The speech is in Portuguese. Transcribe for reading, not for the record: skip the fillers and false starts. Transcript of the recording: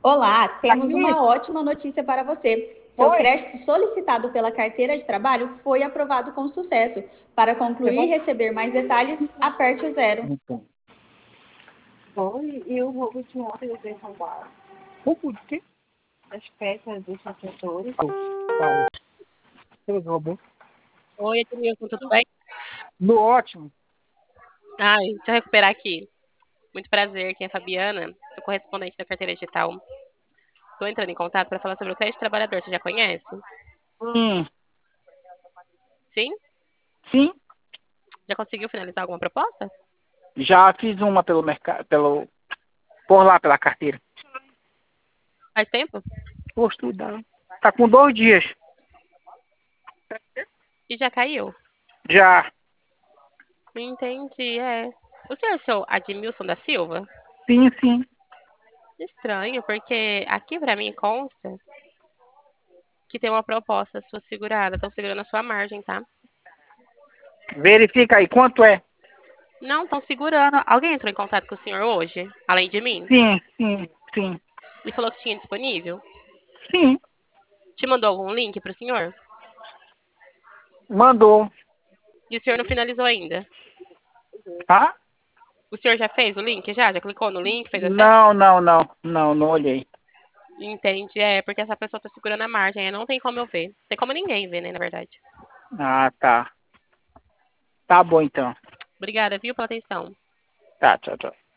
Olá, temos Aí, uma ótima notícia para você. Seu oi, crédito solicitado pela carteira de trabalho foi aprovado com sucesso. Para concluir e levanta. receber mais detalhes, aperte o zero. Então, foi e o roubo de ontem eles vêm roubar roubo de quê? As peças dos sensores. Vai, você roubou. Oi, Edmilson, tudo bem? No ótimo. Ai, deixa eu recuperar aqui. Muito prazer, quem é a Fabiana, sou correspondente da carteira digital. Estou entrando em contato para falar sobre o crédito trabalhador, você já conhece? Hum, Sim? sim, Já conseguiu finalizar alguma proposta? já fiz uma pelo mercado, por lá pela carteira. Faz tempo? Vou estudar. Tá com 2 dias. E já caiu? Já. Entendi, é. O senhor é o seu Admilson da Silva? Sim, sim. Estranho, porque aqui para mim consta que tem uma proposta sua segurada. Estão segurando a sua margem, tá? Verifica aí quanto é. Não, estão segurando. Alguém entrou em contato com o senhor hoje, além de mim? Sim, sim, sim. E falou que tinha disponível? Sim. Te mandou algum link para o senhor? Mandou. E o senhor não finalizou ainda? Tá? O senhor já fez o link? Já clicou no link, fez acesso? Não, não, não. Não, não olhei. Entende? É, porque essa pessoa tá segurando a margem, aí não tem como eu ver. Não tem como ninguém ver, né, na verdade. Ah, tá. Tá bom então. Obrigada, viu, pela atenção. Tá, tchau, tchau.